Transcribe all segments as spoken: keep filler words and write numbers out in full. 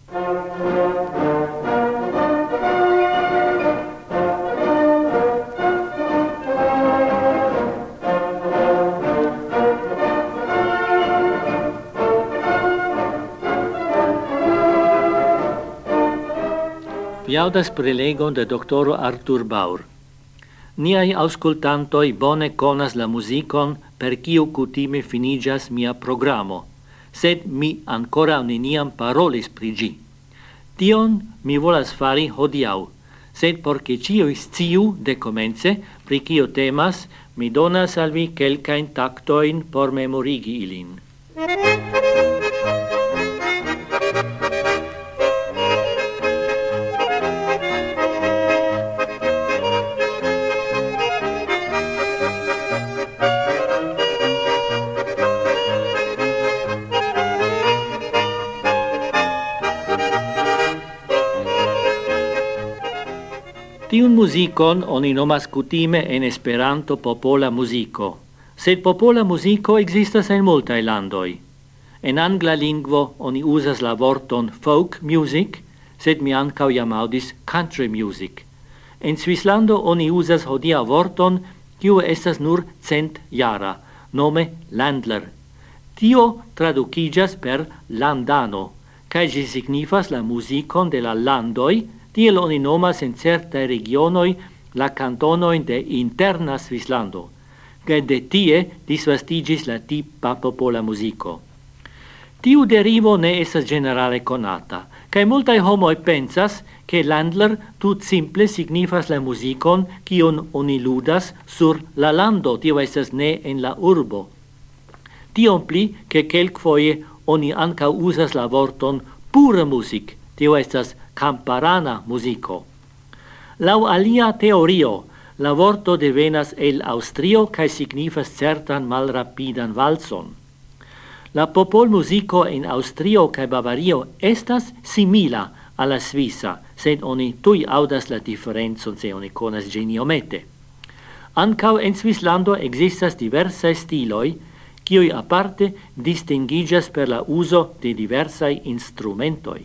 Vi audas prelegon de doctoro Arthur Baur. Niai auscultantoi bone conas la musicon per kiu kutime finigas mia programo, sed mi ancora neniam parolis pri gi. Tion mi volas fari hodiau, sed porce ciui sciu de comence pri kio temas, mi donas al vi kelkain taktoin por memorigi ilin. Tiun musicon oni nomas kutime en Esperanto popola musico, sed popola musico existas en multae landoi. En angla lingvo oni usas la vorton folk music, sed mi ancau jam audis country music. En Svislando oni usas hodia vorton, kiu estas nur cent jara, nome landler. Tio traducigas per landano, cae gi signifas la musicon de la landoi, tiel oni nomas en certae regionoi la cantonoin de interna Svislando, che de tie disvastigis la tipa popola musico. Tiu derivo ne estas generale conata, cae multae homoi pensas che landler tut simple signifas la musicon kiun oni ludas sur la lando, tio estas ne en la urbo. Tion pli che kelkfoje oni anca usas la vorton pura music, tio estas camparana musico. Lau alia teorio, la vorto devenas el Austrio cae signifas certan malrapidan valson. La popol musico en Austrio cae Bavario estas simila a la Svisa, sed oni tui audas la differenzon se oni conas geniomete. Ancau en Svislando existas diversae stiloi, kiui aparte distingigas per la uso de diversae instrumentoi.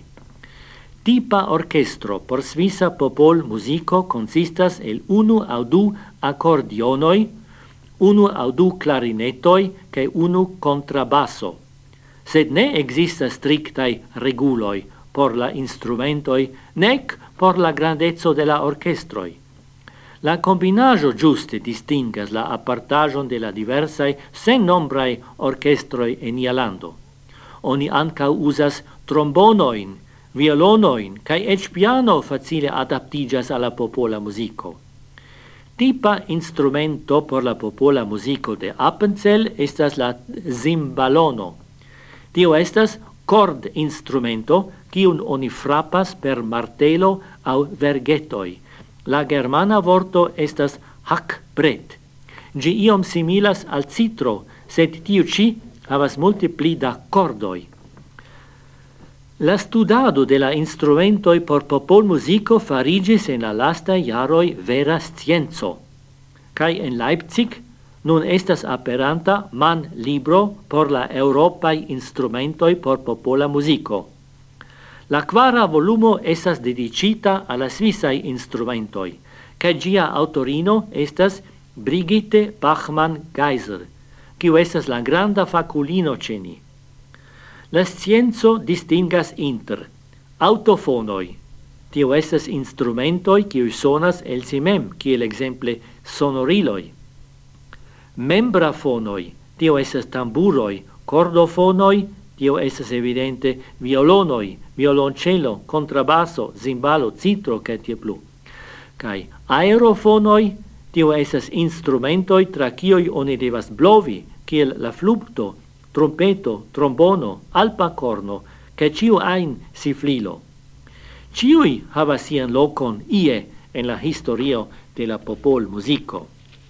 Tipa orchestro por Svisa popol musico consistas el unu au du accordionoi, unu au du clarinetoi, cae unu contrabasso. Sed ne existas strictai reguloi por la instrumentoi, nec por la grandezzo de la orchestroi. La combinajo giuste distingas la apartajon de la diversae sen nombrae orchestroi en ia lando. Oni ancau usas trombonoin, violonoin, cae ec piano facile adaptigas alla popola musico. Tipa instrumento por la popola musico de Appenzell estas la zimbalono. Tio estas cord instrumento, kiun oni frapas per martelo au vergetoi. La germana vorto estas hackbrett. Gi iom similas al citro, sed tiu ci havas multe pli da cordoi. La studado de la instrumentoi por popol musico farigis en la lasta jaroi vera scienzo. Kai en Leipzig nun estas aperanta man libro por la europai instrumentoi por popola musico. La quara volumo estas dedicita alla Svisai instrumentoi, kai gia autorino estas Brigitte Bachmann-Geiser, kiu estas la granda faculino ceni. La scienzo distingas inter autofonoi, tio estas instrumentoi kiu sonas el si mem, kiel exemple sonoriloi. Membrafonoi, tio estas tamburoi, cordofonoi, tio estas evidente violonoi, violoncello, contrabasso, zimbalo, citro, ca tie plu. Kai aerofonoi, tio estas instrumentoi tra kioi oni devas blovi, kiel la flupto, trompeto, trombono, alpacorno, ca ciu ein siflilo. Ciui havas sian locon ie en la historio de la popol musico.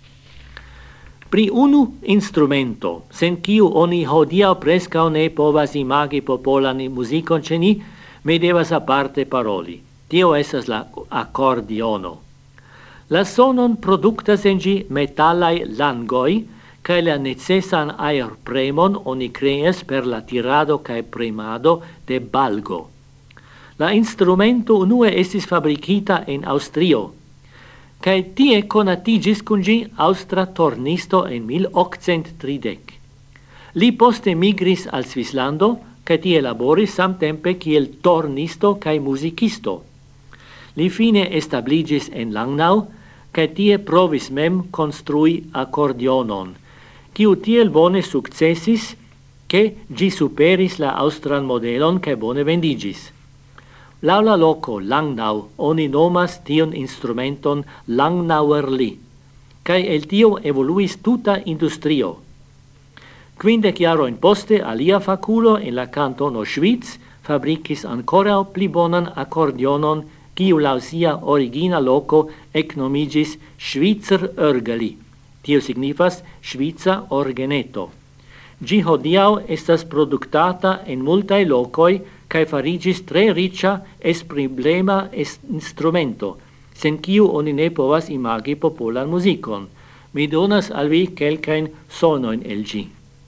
Pri unu instrumento, sen kiu oni hodia prescau ne povas imagi popolan musicon ceni, me devas aparte paroli. Tio esas la accordiono. La sonon productas en gi metallai langoi, cae la necessan aerpremon oni creas per la tirado cae premado de balgo. La instrumento unue estis fabricita en Austrio, cae tie conatigis cun gi austra tornisto en mil octcent tridec. Li poste migris al Svislando, cae tie laboris samtempe kiel tornisto cae musicisto. Li fine establigis en Langnau, cae tie provis mem construi accordionon, quiu tiel bone successis, che gi superis la austran modelon cae bone vendigis. Laula loco Langnau oni nomas tion instrumenton Langnauerli, cae el tio evoluis tuta industrio. Quindec jaroin poste alia faculo en la cantono Schwyz fabricis ancora pli bonan accordionon, quiu lau sia origina loco ecnomigis Schwyzer Örgeli. Tio signifas Schwyza orgeneto. Gi hodiau estas productata en multae locoi cae farigis tre ricia espriblema instrumento, sen quiu oni ne povas imagi popolan musicon. Mi donas al vi quelcain sonoin el gi.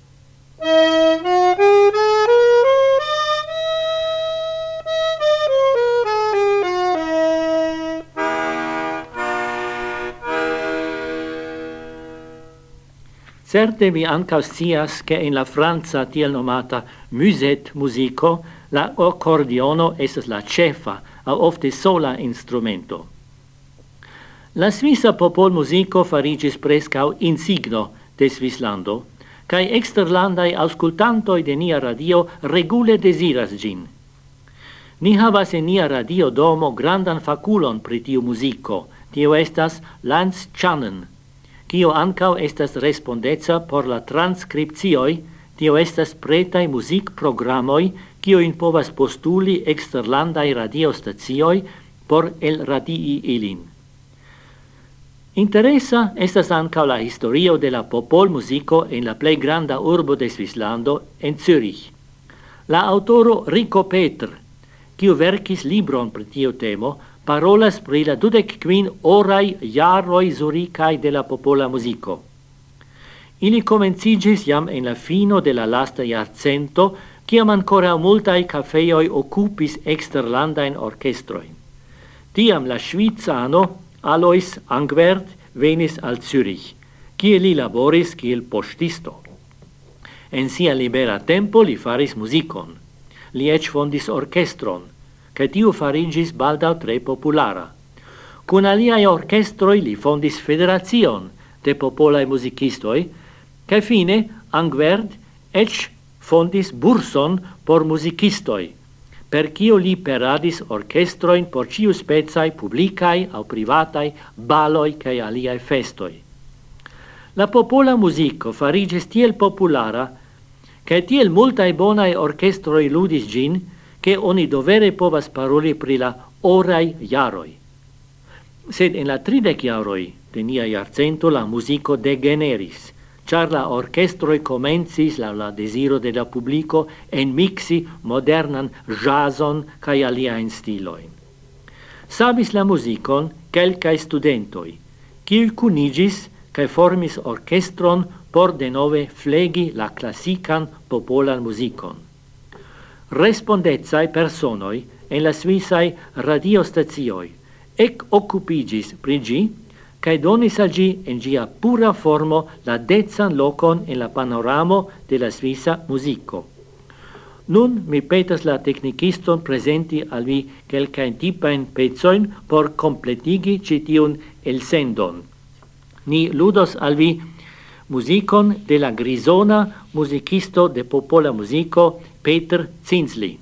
Certe vi ancaus scias che in la Franza tiel nomata musette musico la accordiono esas la cefa, au ofte sola instrumento. La Svisa popol musico farigis prescau insigno de Svislando, cae exterlandai auscultantoi de nia radio regule desiras gin. Ni havas en nia radio domo grandan faculon pri tiu musico, tio estas Lance Channen, cio ancau estas respondeca por la transcriptioi, tio estas pretai music programoi, cio in povas postuli exterlandai radiostazioi por el radii ilin. Interessa estas ancau la historio de la popol musico en la plei granda urbo de Svislando, en Zürich. La autoro Rico Petr, cio verkis libron pri tio temo, parolas pri la dudec quin orai jaroi zuricai de la popola musico. Ili comencigis jam en la fino de la lasta jarcento, ciam ancora multae cafeoi occupis exterlandain orchestroin. Tiam la Schwyzano Alois Angwert venis al Zürich, cie li laboris kiel postisto. En sia libera tempo li faris musicon. Li ec fondis orchestron, che tiu farigis baldau tre populara. Cun aliai orchestroi li fondis federazion de popolae musicistoi, che fine Angwert ec fondis burson por musicistoi, per cio li peradis orchestroin por ciu spezai publicai au privatai baloi cae aliai festoi. La popola musico farigis tiel populara, che tiel multae bonae orchestroi ludis gin, che oni dovere povas paroli pri la orai jaroi. Sed en la tridec jaroi de nia jarcento la musico degeneris, char la orchestroi comencis la, la desiro de la publico en mixi modernan jazzon cae aliaen stiloin. Sabis la musicon quelcae studentoi, qui cunigis cae formis orchestron por denove flegi la classican popolan musicon. Respondezai personoi en la Svisai radiostazioi ec occupigis pri gi, cae donis al gi en gia pura formo la decan locon en la panoramo de la Svisa musico. Nun mi petas la techniciston presenti al vi quelcaen tipaen pezoin por completigi citiun el sendon. Ni ludos al vi musicon de la grisona musicisto de popola musico Peter Zinsli.